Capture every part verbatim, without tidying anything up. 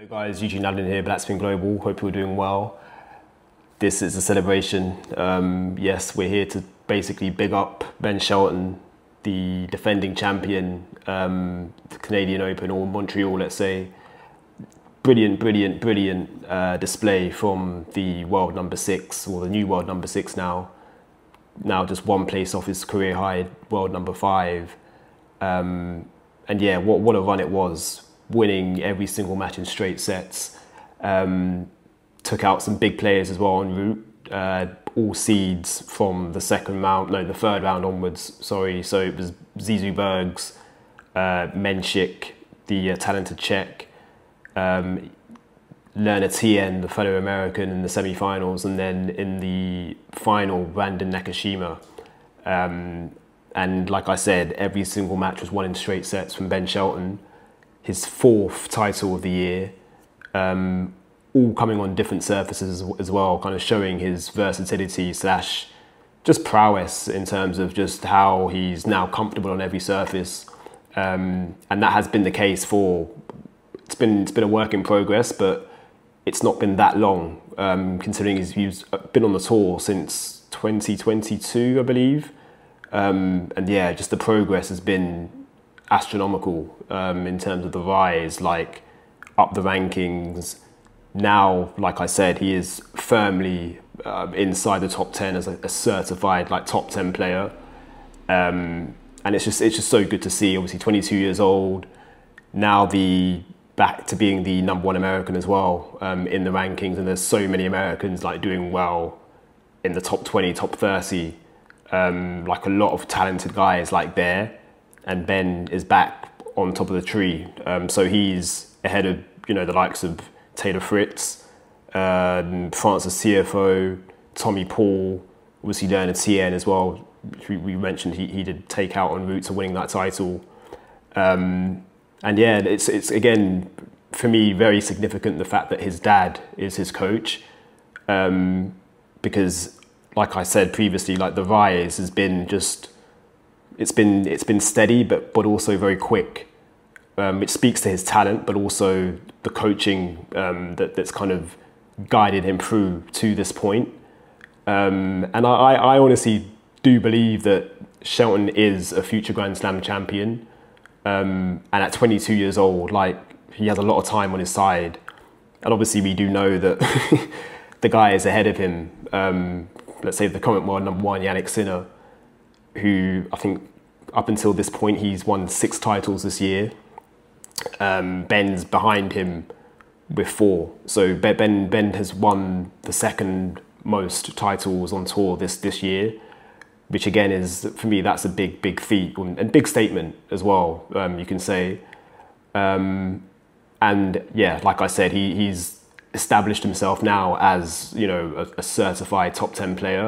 Hey guys, Eugene Allen here, Blackspin Global. Hope you're doing well. This is a celebration. Um, yes, we're here to basically big up Ben Shelton, the defending champion, um, the Canadian Open, or Montreal, let's say. Brilliant, brilliant, brilliant uh, display from the world number six, or the new world number six now. Now just one place off his career high, world number five. Um, and yeah, what, what a run it was. Winning every single match in straight sets. Um, took out some big players as well en route. Uh, all seeds from the second round, no, the third round onwards, sorry. So it was Zizou Bergs, uh, Menchik, the uh, talented Czech, um, Lerner Tien, the fellow American in the semi-finals, and then in the final, Brandon Nakashima. Um, and like I said, every single match was won in straight sets from Ben Shelton. His fourth title of the year, um, all coming on different surfaces as well, kind of showing his versatility slash just prowess in terms of just how he's now comfortable on every surface. Um, and that has been the case for, it's been, it's been a work in progress, but it's not been that long, um, considering he's, he's been on the tour since twenty twenty-two, I believe. Um, and yeah, just the progress has been astronomical um, in terms of the rise, like up the rankings. Now, like I said, he is firmly uh, inside the top ten as a, a certified like top ten player, um, and it's just it's just so good to see. Obviously, twenty-two years old now, the back to being the number one American as well um, in the rankings, and there's so many Americans like doing well in the top twenty, top thirty, um, like a lot of talented guys like there. And Ben is back on top of the tree. Um, so he's ahead of, you know, the likes of Taylor Fritz, um, Francis Tiafoe, Tommy Paul, obviously Lerner Tien as well, which we, we mentioned he, he did take out en route to winning that title. Um, and yeah, it's, it's again, for me, very significant the fact that his dad is his coach. Um, because like I said previously, like the rise has been just, It's been it's been steady, but but also very quick. Um, it speaks to his talent, but also the coaching um, that that's kind of guided him through to this point. Um, and I, I honestly do believe that Shelton is a future Grand Slam champion. Um, and at twenty-two years old, like he has a lot of time on his side. And obviously, we do know that the guy is ahead of him. Um, let's say the current world number one, Jannik Sinner, who I think up until this point, he's won six titles this year. Um, Ben's behind him with four. So Ben, Ben has won the second most titles on tour this, this year, which again is, for me, that's a big, big feat and big statement as well, um, you can say. Um, and yeah, like I said, he, he's established himself now as, you know, a, a certified top ten player.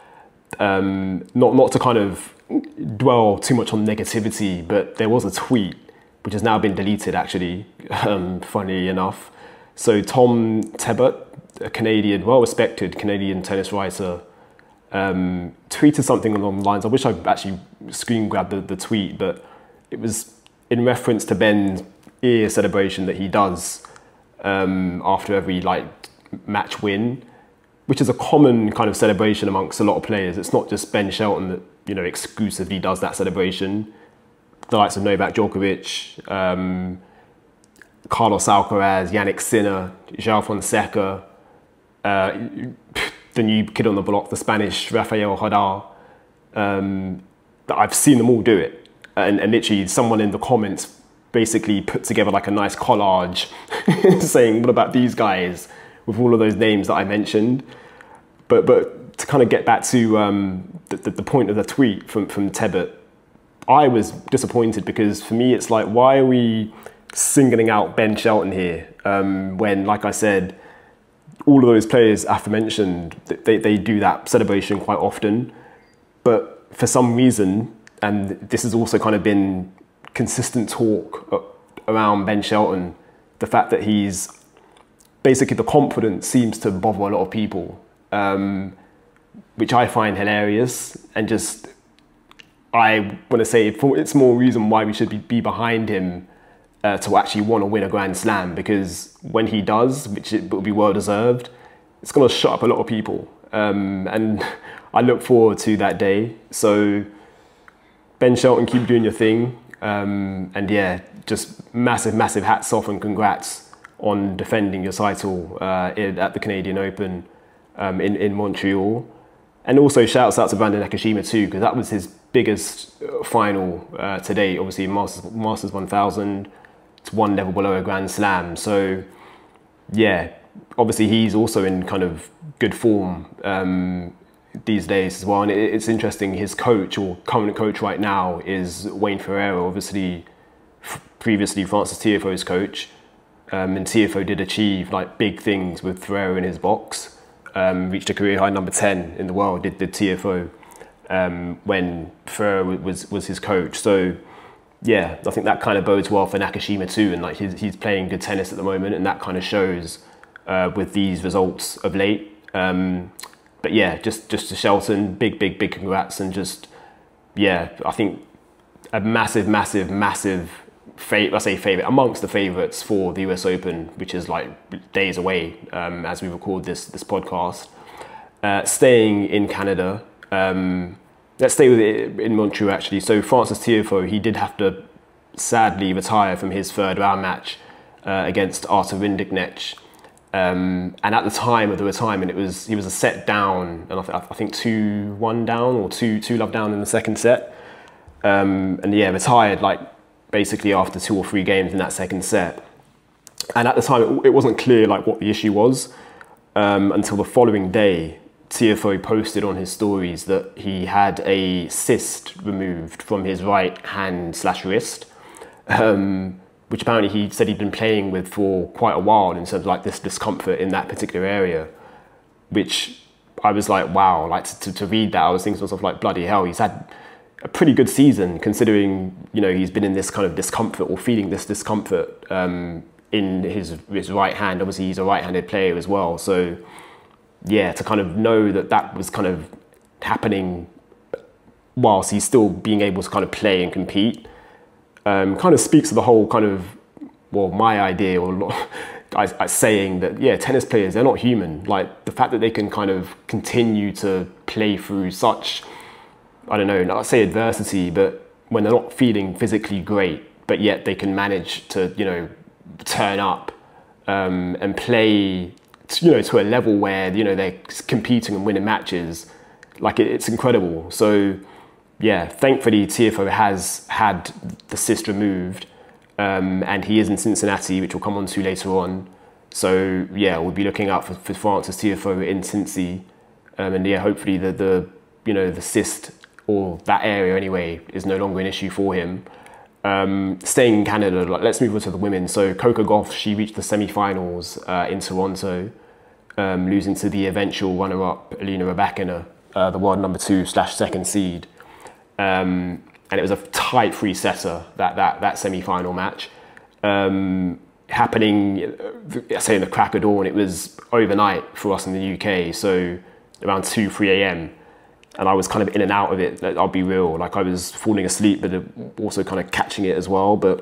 Um, not, not to kind of dwell too much on negativity, but there was a tweet which has now been deleted actually, um, funnily enough. So Tom Tebbott, a Canadian, well-respected Canadian tennis writer, um, tweeted something along the lines, I wish I actually screen grabbed the, the tweet, but it was in reference to Ben's ear celebration that he does um, after every like match win, which is a common kind of celebration amongst a lot of players. It's not just Ben Shelton that, you know, exclusively does that celebration. The likes of Novak Djokovic, um, Carlos Alcaraz, Jannik Sinner, João Fonseca, uh, the new kid on the block, the Spanish Rafael Nadal. Um, I've seen them all do it. And, and literally someone in the comments basically put together like a nice collage saying, what about these guys? With all of those names that I mentioned. But but to kind of get back to um, the, the, the point of the tweet from, from Tebbott, I was disappointed because for me it's like, why are we singling out Ben Shelton here? Um, when, like I said, all of those players aforementioned, they, they do that celebration quite often. But for some reason, and this has also kind of been consistent talk around Ben Shelton, the fact that he's basically the confidence seems to bother a lot of people, um, which I find hilarious. And just, I want to say it's more reason why we should be, be behind him uh, to actually want to win a Grand Slam, because when he does, which it will be well deserved, it's going to shut up a lot of people. Um, and I look forward to that day. So Ben Shelton, keep doing your thing. Um, and yeah, just massive, massive hats off and congrats on defending your title uh, at the Canadian Open um, in, in Montreal. And also shouts out to Brandon Nakashima too, because that was his biggest final uh, to date. Obviously Masters, Masters one thousand, it's one level below a Grand Slam. So yeah, obviously he's also in kind of good form um, these days as well. And it, it's interesting, his coach or current coach right now is Wayne Ferreira, obviously previously Frances Tiafoe's coach. Um, and Tiafoe did achieve like big things with Ferreira in his box. Um, reached a career high number ten in the world, did, did Tiafoe um, when Ferreira was, was his coach. So yeah, I think that kind of bodes well for Nakashima too. And like he's, he's playing good tennis at the moment, and that kind of shows uh, with these results of late. Um, but yeah, just, just to Shelton, big, big, big congrats. And just, yeah, I think a massive, massive, massive, fav- I say favourite, amongst the favourites for the U S Open, which is like days away um, as we record this, this podcast. Uh, staying in Canada, um, let's stay with it in Montreal actually. So Frances Tiafoe, he did have to sadly retire from his third round match uh, against Artur Rinderknech. Um, and at the time of the retirement, it was he was a set down, and I, th- I think two one down or two two love down in the second set. Um, and yeah, retired like basically after two or three games in that second set. And at the time, it, it wasn't clear like what the issue was um, until the following day. Tiafoe posted on his stories that he had a cyst removed from his right hand slash wrist. Um, which apparently he said he'd been playing with for quite a while in terms of like this discomfort in that particular area, which I was like, wow, like to, to read that, I was thinking to myself like, bloody hell, he's had a pretty good season considering, you know, he's been in this kind of discomfort or feeling this discomfort um, in his, his right hand. Obviously he's a right-handed player as well. So yeah, to kind of know that that was kind of happening whilst he's still being able to kind of play and compete, Um, kind of speaks to the whole kind of, well, my idea or I, I saying that, yeah, tennis players, they're not human. Like the fact that they can kind of continue to play through such, I don't know, not say adversity, but when they're not feeling physically great, but yet they can manage to, you know, turn up um, and play, to, you know, to a level where, you know, they're competing and winning matches. Like it, it's incredible. So, yeah, thankfully Tiafoe has had the cyst removed um, and he is in Cincinnati, which we'll come on to later on. So yeah, we'll be looking out for, for Frances Tiafoe in Cincy. Um, and yeah, hopefully the, the, you know, the cyst or that area anyway is no longer an issue for him. Um, staying in Canada, like, let's move on to the women. So Coco Gauff, she reached the semi-finals uh, in Toronto, um, losing to the eventual runner-up Alina Rybakina, uh, the world number two slash second seed. Um, and it was a tight three-setter, that that that semi-final match, um, happening, I say in the crack of dawn. It was overnight for us in the U K, so around two, three a.m. And I was kind of in and out of it, I'll be real. Like I was falling asleep, but also kind of catching it as well. But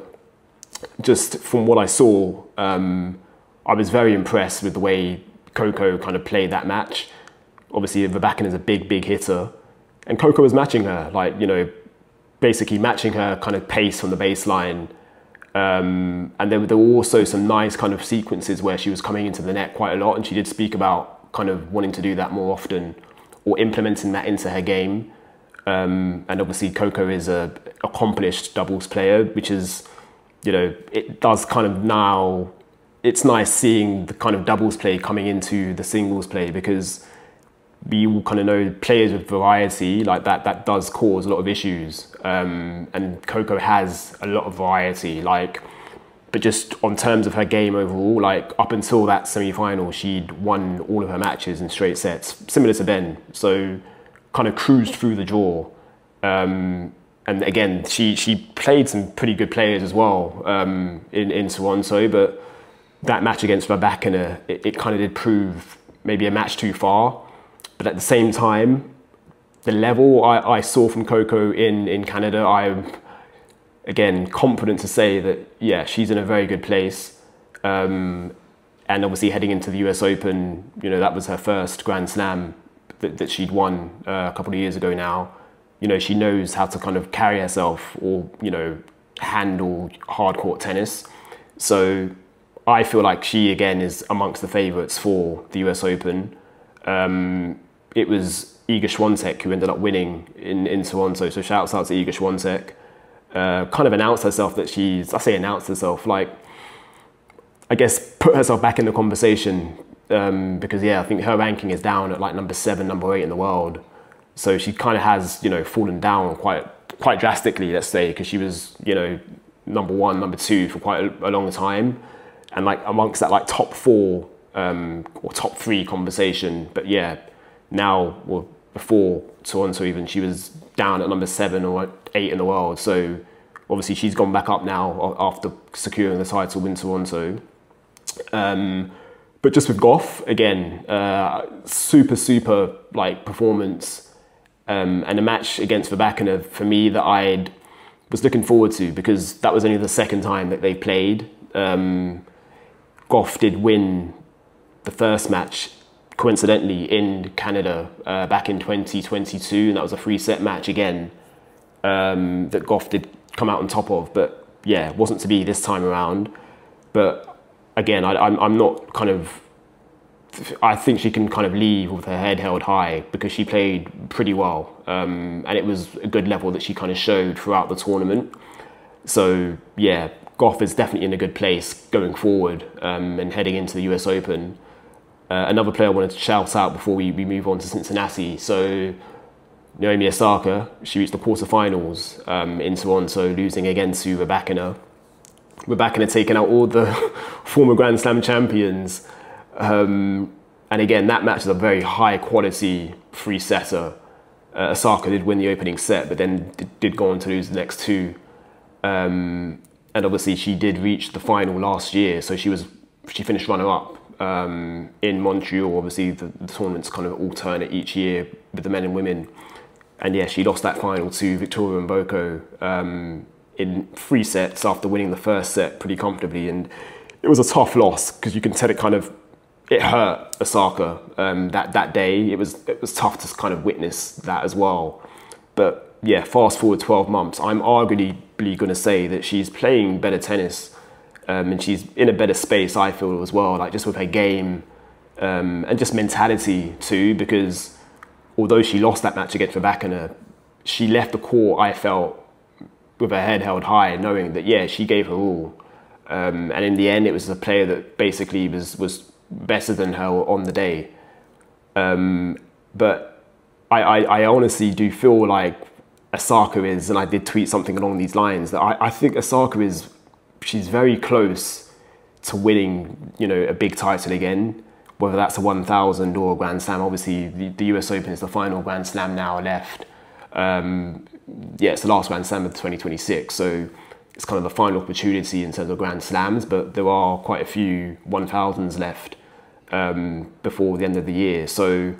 just from what I saw, um, I was very impressed with the way Coco kind of played that match. Obviously, Rybakina is a big, big hitter. And Coco was matching her, like, you know, basically matching her kind of pace from the baseline. Um, and there, there were also some nice kind of sequences where she was coming into the net quite a lot. And she did speak about kind of wanting to do that more often or implementing that into her game. Um, and obviously Coco is a accomplished doubles player, which is, you know, it does kind of now, it's nice seeing the kind of doubles play coming into the singles play, because we all kind of know players with variety like that, that does cause a lot of issues. Um, and Coco has a lot of variety, like, but just on terms of her game overall, like up until that semi-final, she'd won all of her matches in straight sets, similar to Ben. So kind of cruised through the draw. Um, and again, she, she played some pretty good players as well um, in, in Toronto, but that match against Rybakina, it, it kind of did prove maybe a match too far. But at the same time, the level I, I saw from Coco in, in Canada, I again, confident to say that, yeah, she's in a very good place. Um, and obviously heading into the U S Open, you know, that was her first Grand Slam that, that she'd won uh, a couple of years ago now. You know, she knows how to kind of carry herself or, you know, handle hard court tennis. So I feel like she, again, is amongst the favourites for the U S Open. Um, it was Iga Swiatek who ended up winning in, in Toronto. So shouts out to Iga Swiatek. Uh, kind of announced herself that she's, I say announced herself, like, I guess put herself back in the conversation um, because, yeah, I think her ranking is down at like number seven, number eight in the world. So she kind of has, you know, fallen down quite quite drastically, let's say, because she was, you know, number one, number two for quite a, a long time. And like amongst that like top four um, or top three conversation. But yeah, now, well, before Toronto even, she was down at number seven or eight in the world. So obviously she's gone back up now after securing the title in Toronto. Um, but just with Gauff, again, uh, super, super like performance. Um, and a match against Rybakina for me that I was looking forward to because that was only the second time that they played. Um, Gauff did win the first match, coincidentally, in Canada uh, back in twenty twenty-two, and that was a three-set match again um, that Gauff did come out on top of. But yeah, it wasn't to be this time around. But again, I, I'm, I'm not kind of... I think she can kind of leave with her head held high because she played pretty well. Um, and it was a good level that she kind of showed throughout the tournament. So yeah, Gauff is definitely in a good place going forward um, and heading into the U S Open. Uh, another player I wanted to shout out before we, we move on to Cincinnati. So Naomi Osaka, she reached the quarterfinals um, in Toronto, losing again to Rybakina. Rybakina taking out all the former Grand Slam champions. Um, and again, that match is a very high quality three setter. Uh, Osaka did win the opening set, but then did, did go on to lose the next two. Um, and obviously she did reach the final last year. So she was, she finished runner up um, in Montreal. Obviously the, the tournaments kind of alternate each year with the men and women. And yeah, she lost that final to Victoria Mboko um, in three sets after winning the first set pretty comfortably. And it was a tough loss because you can tell it kind of, it hurt Osaka um, that, that day. It was, it was tough to kind of witness that as well. But yeah, fast forward twelve months, I'm arguably going to say that she's playing better tennis um, and she's in a better space, I feel, as well, like just with her game um, and just mentality too, because although she lost that match against Rybakina, she left the court, I felt, with her head held high, knowing that, yeah, she gave her all. Um, and in the end, it was a player that basically was, was better than her on the day. Um, but I, I, I honestly do feel like Osaka is, and I did tweet something along these lines, that I, I think Osaka is, she's very close to winning, you know, a big title again, whether that's a one thousand or a Grand Slam. Obviously, the, the U S Open is the final Grand Slam now left. Um, yeah, it's the last Grand Slam of twenty twenty-six, so it's kind of the final opportunity in terms of Grand Slams, but there are quite a few one thousands left um, before the end of the year. So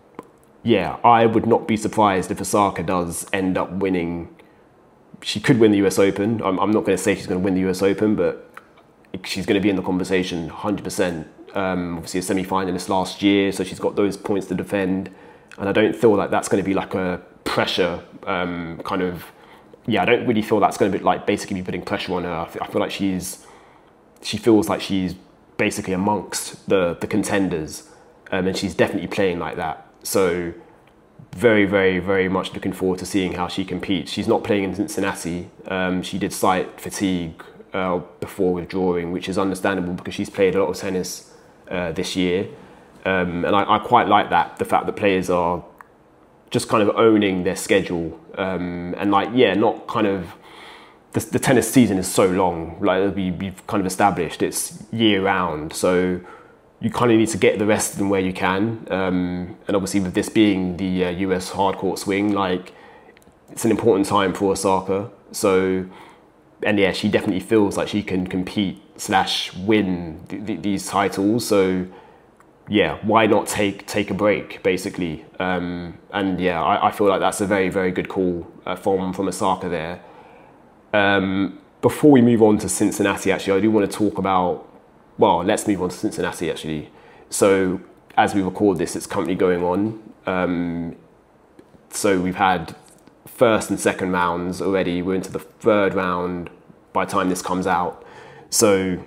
yeah, I would not be surprised if Osaka does end up winning. She could win the U S Open. I'm, I'm not going to say she's going to win the U S Open, but she's going to be in the conversation one hundred percent. Um, obviously a semi-finalist last year, so she's got those points to defend. And I don't feel like that's going to be like a pressure um, kind of, yeah, I don't really feel that's going to be like basically be putting pressure on her. I feel, I feel like she's, she feels like she's basically amongst the, the contenders um, and she's definitely playing like that. So very, very, very much looking forward to seeing how she competes. She's not playing in Cincinnati. Um, she did cite fatigue uh, before withdrawing, which is understandable because she's played a lot of tennis uh, this year. Um, and I, I quite like that, the fact that players are just kind of owning their schedule. Um, and like, yeah, not kind of, the, the tennis season is so long, like we, we've kind of established, it's year round. So you kind of need to get the rest of them where you can. Um, and obviously with this being the uh, U S hard court swing, like it's an important time for Osaka. So, and yeah, she definitely feels like she can compete slash win th th these titles. So yeah, why not take take a break, basically? Um, and yeah, I, I feel like that's a very, very good call uh, from, from Osaka there. Um, before we move on to Cincinnati, actually, I do want to talk about, well, let's move on to Cincinnati, actually. So as we record this, it's currently going on. Um, so we've had first and second rounds already. We're into the third round by the time this comes out. So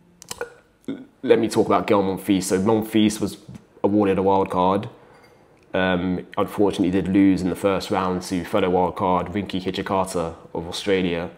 let me talk about Gael Monfils. So Monfils was awarded a wild card. Um, unfortunately, did lose in the first round to fellow wildcard Rinky Hijikata of Australia.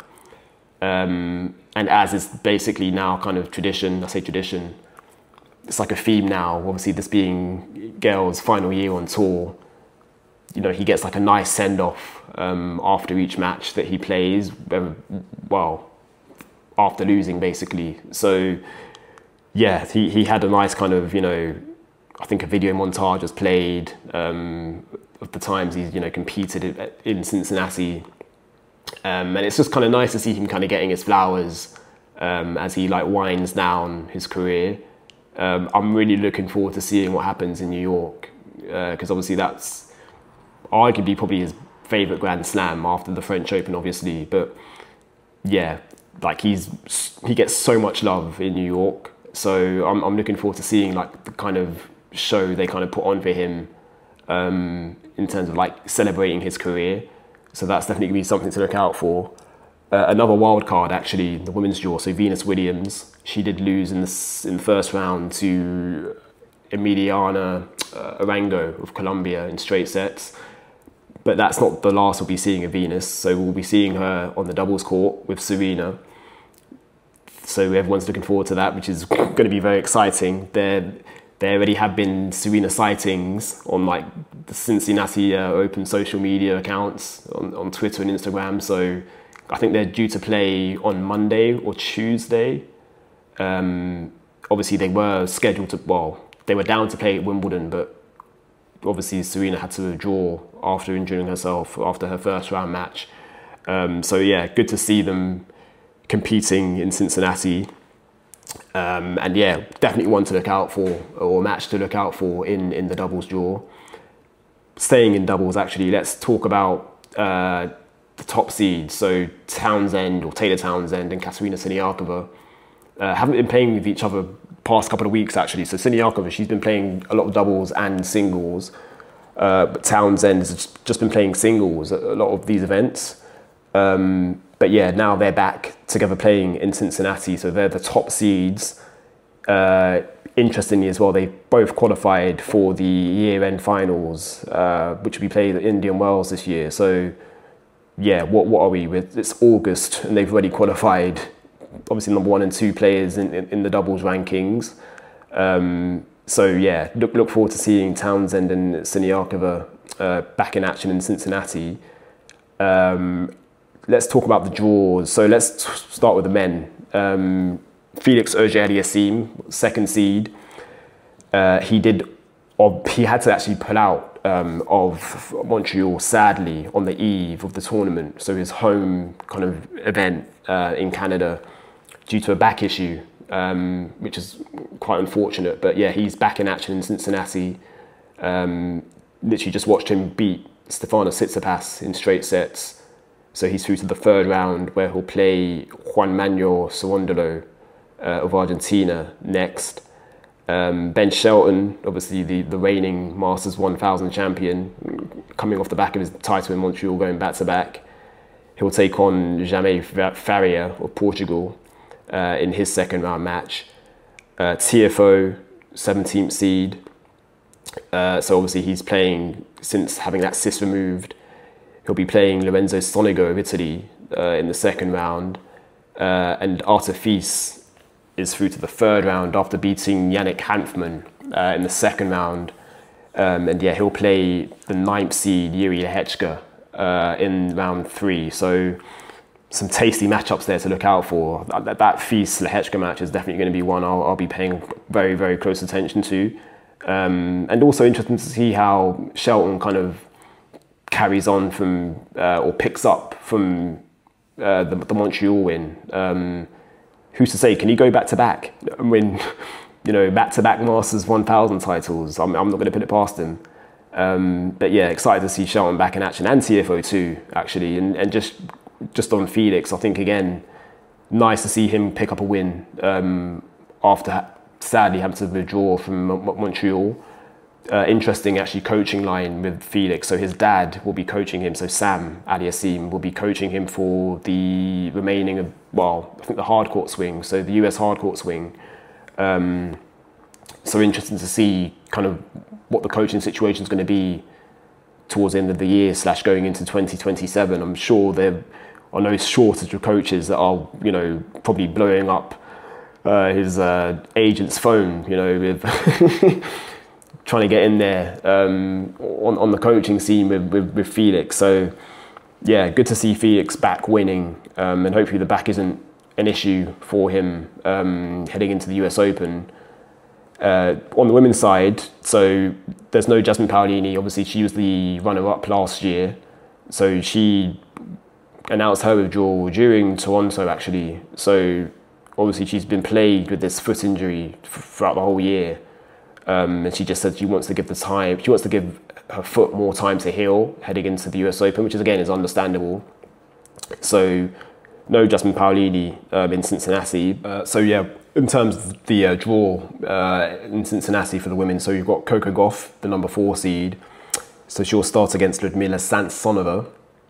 Um, and as is basically now kind of tradition, I say tradition, it's like a theme now, obviously this being Gael's final year on tour, you know, he gets like a nice send-off um, after each match that he plays, well, after losing basically. So yeah, he, he had a nice kind of, you know, I think a video montage was played um, of the times he's, you know, competed in Cincinnati. Um, and it's just kind of nice to see him kind of getting his flowers um, as he like winds down his career. Um, I'm really looking forward to seeing what happens in New York because uh, obviously that's arguably probably his favourite Grand Slam after the French Open, obviously. But yeah, like he's he gets so much love in New York. So I'm, I'm looking forward to seeing like the kind of show they kind of put on for him um, in terms of like celebrating his career. So that's definitely going to be something to look out for. Uh, another wild card, actually, the women's draw. So Venus Williams, she did lose in the, in the first round to Emiliana uh, Arango of Colombia in straight sets. But that's not the last we'll be seeing of Venus. So we'll be seeing her on the doubles court with Serena. So everyone's looking forward to that, which is going to be very exciting. There, there already have been Serena sightings on like the Cincinnati uh, Open social media accounts on, on Twitter and Instagram. So I think they're due to play on Monday or Tuesday. Um, obviously, they were scheduled to, well, they were down to play at Wimbledon, but obviously Serena had to withdraw after injuring herself after her first round match. Um, so yeah, good to see them competing in Cincinnati. Um, and yeah, definitely one to look out for, or a match to look out for in, in the doubles draw. Staying in doubles, actually, let's talk about uh, the top seeds. So Townsend, or Taylor Townsend, and Katerina Siniakova uh, haven't been playing with each other past couple of weeks, actually. So Siniakova, she's been playing a lot of doubles and singles, uh, but Townsend has just been playing singles at a lot of these events. Um, But yeah, now they're back together playing in Cincinnati. So they're the top seeds. Uh, interestingly as well, they both qualified for the year-end finals, uh, which will be played at Indian Wells this year. So yeah, what what are we with? It's August and they've already qualified, obviously number one and two players in, in, in the doubles rankings. Um, so yeah, look, look forward to seeing Townsend and Siniakova uh, back in action in Cincinnati. Um, Let's talk about the draws. So let's start with the men. Um, Felix Auger-Aliassime, second seed. Uh, he did, or he had to actually pull out um, of Montreal, sadly, on the eve of the tournament. So his home kind of event uh, in Canada, due to a back issue, um, which is quite unfortunate. But yeah, he's back in action in Cincinnati. Um, literally just watched him beat Stefanos Tsitsipas in straight sets. So he's through to the third round where he'll play Juan Manuel Cerundolo uh, of Argentina next. Um, Ben Shelton, obviously the, the reigning Masters one thousand champion, coming off the back of his title in Montreal, going back to back. He'll take on Jaime Faria of Portugal uh, in his second round match. Uh, T F O, seventeenth seed. Uh, so obviously he's playing, since having that cyst removed, he'll be playing Lorenzo Sonego of Italy uh, in the second round. Uh, and Arthur Fils is through to the third round after beating Yannick Hanfmann uh, in the second round. Um, and yeah, he'll play the ninth seed Yuri Lehechka uh, in round three. So some tasty matchups there to look out for. That, that Fils Lehechka match is definitely going to be one I'll, I'll be paying very, very close attention to. Um, and also interesting to see how Shelton kind of carries on from, uh, or picks up from uh, the, the Montreal win. Um, who's to say, can he go back to back and win, you know, back to back Masters one thousand titles? I'm, I'm not going to put it past him. Um, but yeah, excited to see Shelton back in action, and T F O too, actually. And, and just just on Felix, I think again, nice to see him pick up a win um, after sadly having to withdraw from Montreal. Uh, interesting actually coaching line with Felix. So his dad will be coaching him. So Sam Aliassime will be coaching him for the remaining of, well, I think the hard court swing. So the U S hard court swing. Um, so interesting to see kind of what the coaching situation is going to be towards the end of the year slash going into twenty twenty-seven. I'm sure there are no shortage of coaches that are, you know, probably blowing up uh, his uh, agent's phone, you know, with trying to get in there um, on, on the coaching scene with, with, with Felix. So yeah, good to see Felix back winning, um, and hopefully the back isn't an issue for him um, heading into the U S Open. Uh, on the women's side, so there's no Jasmine Paolini. Obviously, she was the runner-up last year, so she announced her withdrawal during Toronto, actually. So obviously, she's been plagued with this foot injury f- throughout the whole year, um, and she just said she wants to give the time. She wants to give her foot more time to heal heading into the U S Open, which is again is understandable. So no Jasmine Paolini um, in Cincinnati. Uh, so yeah. In terms of the uh, draw uh, in Cincinnati for the women, so you've got Coco Gauff, the number four seed. So she'll start against Ludmila Samsonova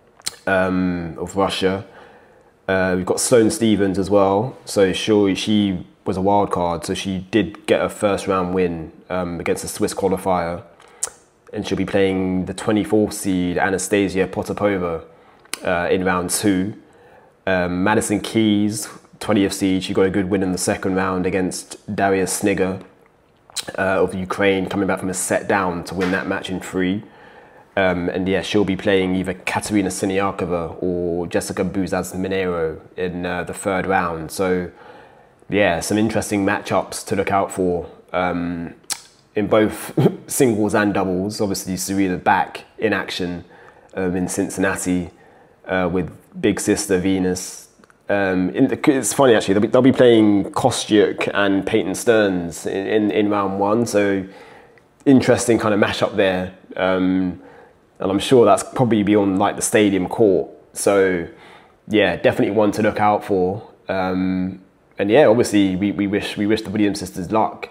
um, of Russia. Uh, we've got Sloane Stephens as well. So she she was a wild card, so she did get a first round win um, against a Swiss qualifier, and she'll be playing the twenty-fourth seed Anastasia Potapova uh, in round two. Um, Madison Keys, twentieth seed, she got a good win in the second round against Daria Sniger uh, of Ukraine, coming back from a set down to win that match in three. Um, and yeah, she'll be playing either Katerina Siniakova or Jessica Buzaz-Minero in uh, the third round. So yeah, some interesting matchups to look out for um, in both singles and doubles. Obviously, Serena back in action um, in Cincinnati uh, with big sister Venus. Um, in the, it's funny actually, they'll be, they'll be playing Kostyuk and Peyton Stearns in, in, in round one, so interesting kind of mashup there. Um, and I'm sure that's probably be on like the stadium court. So yeah, definitely one to look out for. Um, and yeah, obviously we, we wish we wish the Williams sisters luck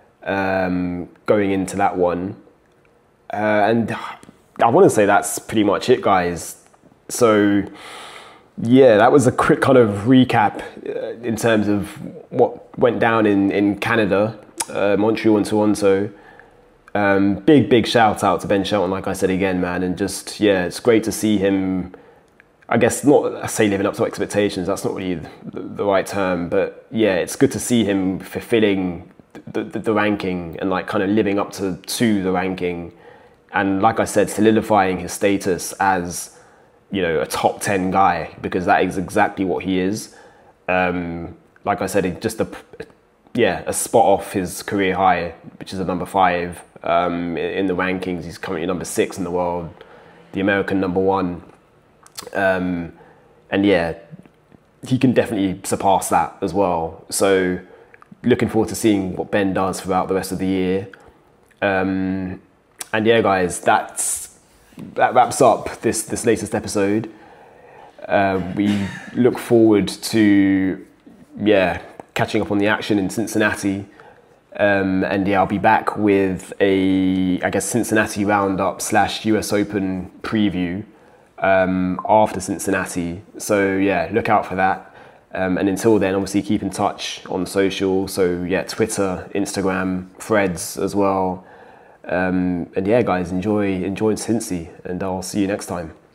um, going into that one. Uh, and I want to say that's pretty much it, guys. So yeah, that was a quick kind of recap uh, in terms of what went down in, in Canada, uh, Montreal and Toronto. Um, big, big shout out to Ben Shelton, like I said again, man. And just, yeah, it's great to see him, I guess, not I say living up to expectations, that's not really the, the right term. But yeah, it's good to see him fulfilling the, the, the ranking and like kind of living up to, to the ranking. And like I said, solidifying his status as, you know, a top ten guy, because that is exactly what he is. Um, like I said, it just a, yeah, a spot off his career high, which is a number five um, in the rankings. He's currently number six in the world, the American number one. Um, and yeah, he can definitely surpass that as well. So looking forward to seeing what Ben does throughout the rest of the year. Um, and yeah, guys, that's, that wraps up this, this latest episode. Uh, we look forward to, yeah, catching up on the action in Cincinnati. Um, and yeah, I'll be back with a, I guess, Cincinnati roundup slash U S Open preview um, after Cincinnati. So yeah, look out for that. Um, and until then, obviously keep in touch on social. So yeah, Twitter, Instagram, Threads as well. Um, and yeah, guys, enjoy enjoy Cincy, and I'll see you next time.